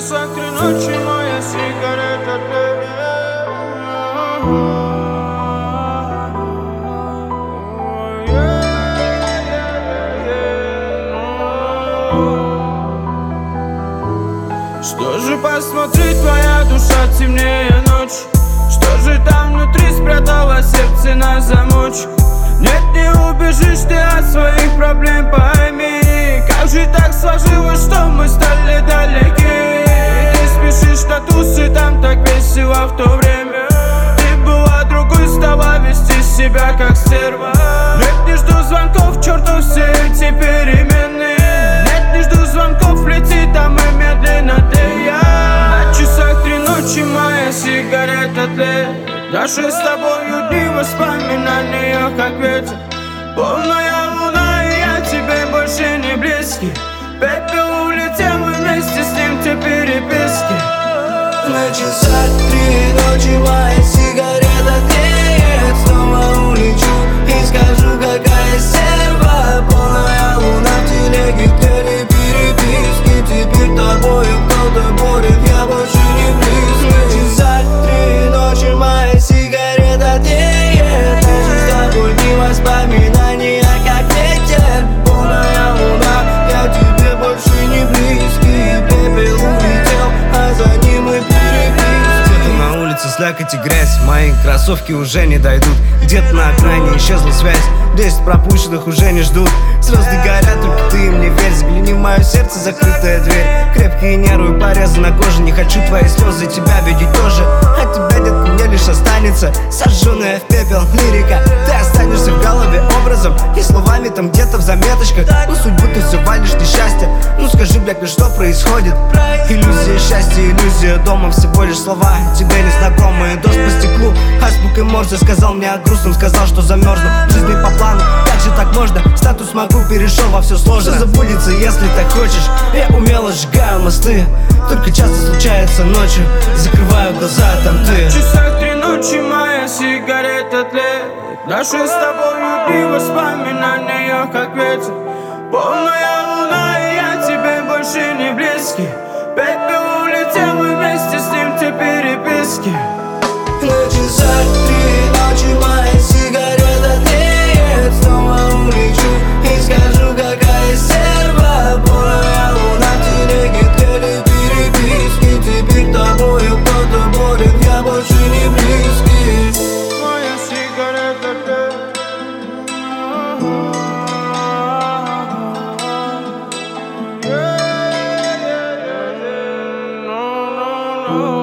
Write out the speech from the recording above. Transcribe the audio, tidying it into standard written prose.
часах 3 ночи моя сигарета тлеет. Что же, посмотри, твоя душа темнее ночи? Что же там внутри спрятала сердце на замочек? Нет, не убежишь ты от своих проблем, пойми. Как же так сложилось, что мы стали далеки? Ты спешишь на тусы, там так весело в то время. Ты была другой, стала вести себя как стерва. Нет, не жду звонков, черту все эти перемены. Нет, не жду звонков, летит, а мы медленно тлеем. На часах 3 ночи моя сигарета тлеет. Наши с тобою дни воспоминания, как ветер. Полная луна, и я тебе больше не близкий. Пепел улетел, и вместе с ним те переписки. На часах 3 ночи моя сигарета тлеет. Снова улечу и скажу, какая стерва. Полная луна в телеге, тлели переписки. Теперь тобою кто-то борет, я больше не близкий. На часах 3 ночи моя сигарета тлеет. Наши с тобой дни воспоминания, как ветер. Полная луна, я тебе больше не близкий. Пепел улетел, а за ним и переписки. Где-то на улице слякоть и грязь, мои кроссовки уже не дойдут. Где-то на окраине исчезла связь, 10 пропущенных уже не ждут. Звезды горят, только ты им не верь. Взгляни в мое сердце, закрытая дверь. Крепкие нервы, порезы на коже. Не хочу твои слезы, тебя видеть тоже. От тебя, детка, мне лишь останется сожженная в пепел лирика. Ты останешься в голове образом и словами там где-то в заметочках. Ну судьбу ты все валишь, несчастье. Ну скажи, блядь, ну что происходит? Иллюзия счастья, иллюзия дома. Всего лишь слова, тебе незнакомые. Дождь по стеклу, азбукой Морзе. Сказал мне о грустном, сказал, что замерзну. Жизни по плану, как же так можно? Статус могу, перешел во все сложно. Забудется, если так хочешь. Я умело сжигаю мосты. Только часто случается ночью. Закрываю глаза, там ты. На часах 3 ночи моя сигарета тлеет. Наши с тобою дни воспоминания, как ветер. Полная луна, и я тебе больше не близкий. Пепел улетел, и вместе с ним те переписки. На часах 3 ночи моя сигарета тлеет. Снова улечу и скажу, какая стерва. Полная луна в телеге, тлели переписки. Теперь тобою кто-то борет, я больше не близкий. Моя сигарета тлеет. No, no, no.